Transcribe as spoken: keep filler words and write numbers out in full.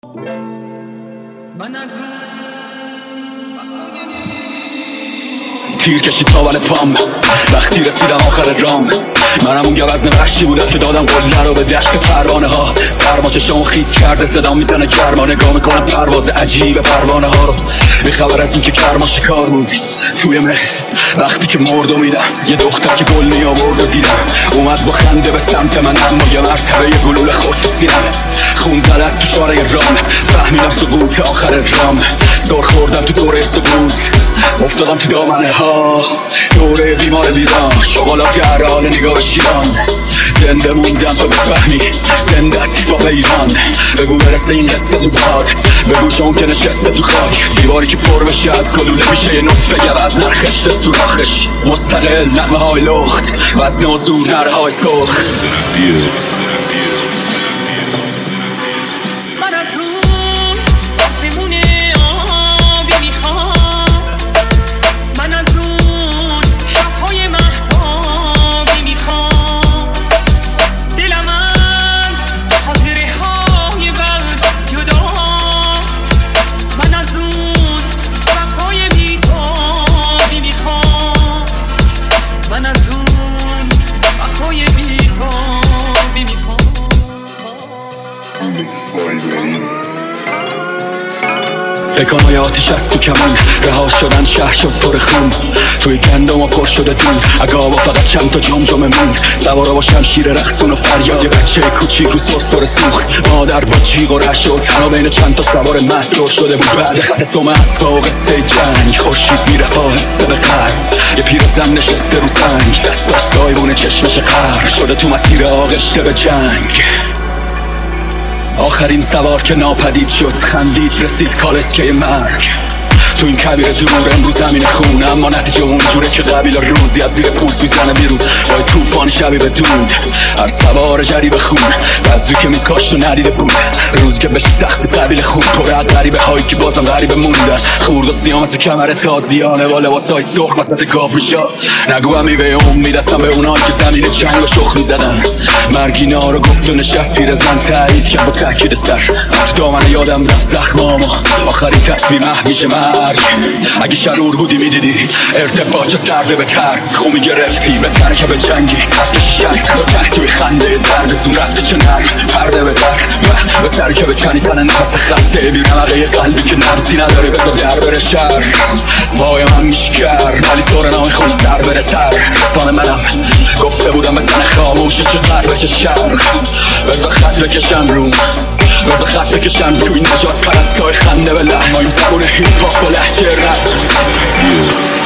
تیر کشید تا بله پام وقتی رسیدم آخر رام. منم اون گوزن وحشی بودم که دادم قله رو به دشت پروانه ها. سرما چشامو خیس کرده صدا میزنه گرما. نگاه میکنم پرواز عجیب پروانه ها رو. بی خبر از این که کرما شکار بود توی مه. وقتی که مرد و میدم یه دختر که گل می آورد و دیدم اومد با خنده به سمت من، اما یه مرتبه یه گلوله خورد تو سینم. خون زده از تو شاره رام. فهمیدم سقوط آخر رام. سر خوردم تو دوره سقوط، افتادم تو دامنه ها. دوره بیمار بیران، شغلات گران نگاه به شیران. زنده موندم تا بفهمی زنده است با ایران. بگو برسه این قصه تو باد، بگو شون که نشسته تو خاک. دیواری که پر بشه از گلوله میشه یه نطفه گوز نرخشته سوراخش. مستقل نغمه های لخت وزن و زور نره های سرخ. پکانای آتیش از تو کمون رها شدن، شهر شد پر خون. توی گندم و پر شده دود، اگه فقط چند تا جمجمه موند. سوارا با شمشیر رقصون و فریاد، یه بچه کوچیک رو سرسره سوخت. مادر با جیغ و رعشه و تنها بین چند تا سوار مسرور شده بود. بعد خط سم اسباب قصه جنگ، خورشید میرفت آهسته به غرب. یه پیرزن نشسته رو سنگ، دستاش سایبون چشمش غرق شده تو مسیر آغشته به جنگ. آخرین سوار که ناپدید شد، خندید رسید کالسکه مرگ. تو این کبیر دور امروز زمین خون، اما نتیجه اون جوره که قبیل روزی از زیر پوست میزنه بیرون با طوفان شبیه دود. هر سوار جریب خون بذری که میکاشت و ندیده بود. روز که بشه سخت قبیل خون پر از غریبه هایی که بازم غریبه موندن. خورد و سیاه مثل کمر تازیانه با لباسای سرخ وسط گاو میشه. نگو هم میوه امید هستم به اونایی که زمین چنگ و شخ میزدن. مرگینا رو گفت و نشست پیرزن تایید کرد با تاکید سر. تو دامن یادم رفت زخمامو، آخرین تصویر محویج مرگ. اگه شرور بودی میدیدی ارتباط سرده به ترس. خو میگرفتی به تنه که به جنگی ترکش شک با تحتوی خنده زردتون رفته چه نرم. پرده به در به ترکه به کنی تنه نفس خسته بی رمقه قلبی که نبزی نداره بذار در بره شر. پایم هم میشکر ولی سور نام خون سر بره سر. رسان منم گفته بودم بزن خاموشه چه غرب چه شرق. بذار خط بکشن روم، بذار خط بکشن روی نجات پرستای خنده به لحن. زبون هیپ هاپ و لهجه رپ.